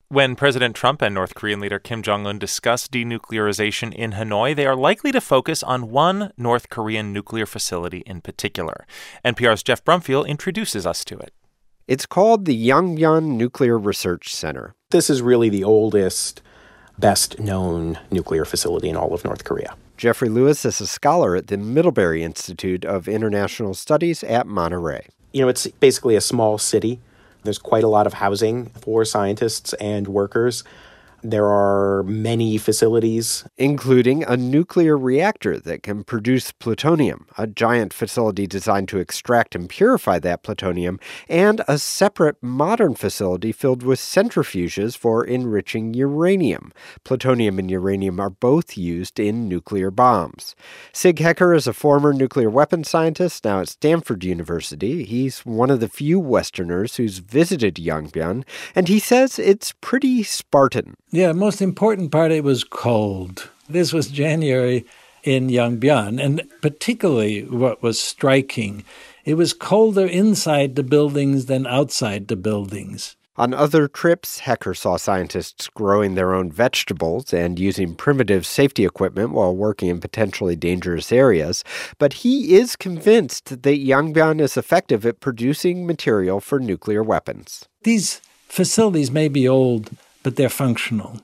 When President Trump and North Korean leader Kim Jong-un discuss denuclearization in Hanoi, they are likely to focus on one North Korean nuclear facility in particular. NPR's Jeff Brumfiel introduces us to it. It's called the Yongbyon Nuclear Research Center. This is really the oldest, best-known nuclear facility in all of North Korea. Jeffrey Lewis is a scholar at the Middlebury Institute of International Studies at Monterey. It's basically a small city. There's quite a lot of housing for scientists and workers. There are many facilities, including a nuclear reactor that can produce plutonium, a giant facility designed to extract and purify that plutonium, and a separate modern facility filled with centrifuges for enriching uranium. Plutonium and uranium are both used in nuclear bombs. Sig Hecker is a former nuclear weapons scientist now at Stanford University. He's one of the few Westerners who's visited Yongbyon, and he says it's pretty Spartan. Yeah, most important part, it was cold. This was January in Yongbyon, and particularly what was striking, it was colder inside the buildings than outside the buildings. On other trips, Hecker saw scientists growing their own vegetables and using primitive safety equipment while working in potentially dangerous areas. But he is convinced that Yongbyon is effective at producing material for nuclear weapons. These facilities may be old, but they're functional.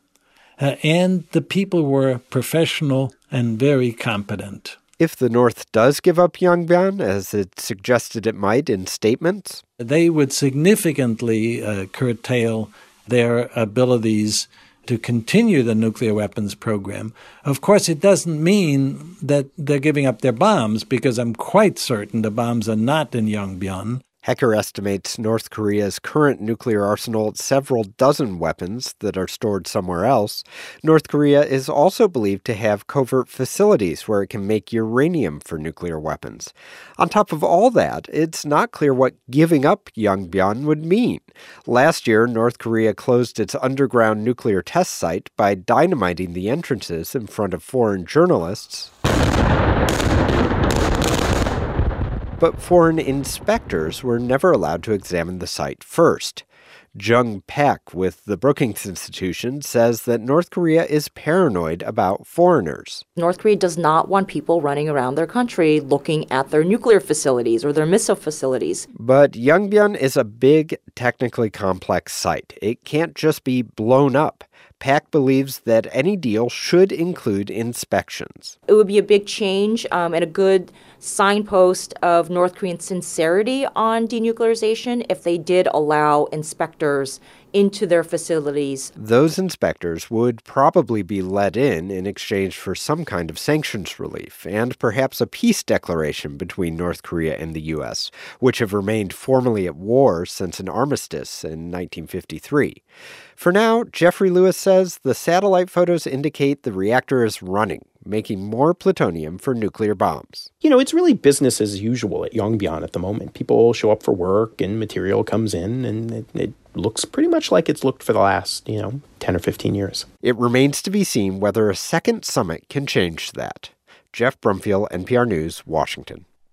And the people were professional and very competent. If the North does give up Yongbyon, as it suggested it might in statements, they would significantly curtail their abilities to continue the nuclear weapons program. Of course, it doesn't mean that they're giving up their bombs, because I'm quite certain the bombs are not in Yongbyon. Hecker estimates North Korea's current nuclear arsenal at several dozen weapons that are stored somewhere else. North Korea is also believed to have covert facilities where it can make uranium for nuclear weapons. On top of all that, it's not clear what giving up Yongbyon would mean. Last year, North Korea closed its underground nuclear test site by dynamiting the entrances in front of foreign journalists. But foreign inspectors were never allowed to examine the site first. Jung Pak with the Brookings Institution says that North Korea is paranoid about foreigners. North Korea does not want people running around their country looking at their nuclear facilities or their missile facilities. But Yongbyon is a big, technically complex site. It can't just be blown up. Pak believes that any deal should include inspections. It would be a big change and a good signpost of North Korean sincerity on denuclearization if they did allow inspectors into their facilities. Those inspectors would probably be let in exchange for some kind of sanctions relief and perhaps a peace declaration between North Korea and the U.S., which have remained formally at war since an armistice in 1953. For now, Jeffrey Lewis says the satellite photos indicate the reactor is running, making more plutonium for nuclear bombs. It's really business as usual at Yongbyon at the moment. People show up for work and material comes in, and it looks pretty much like it's looked for the last, 10 or 15 years. It remains to be seen whether a second summit can change that. Jeff Brumfiel, NPR News, Washington.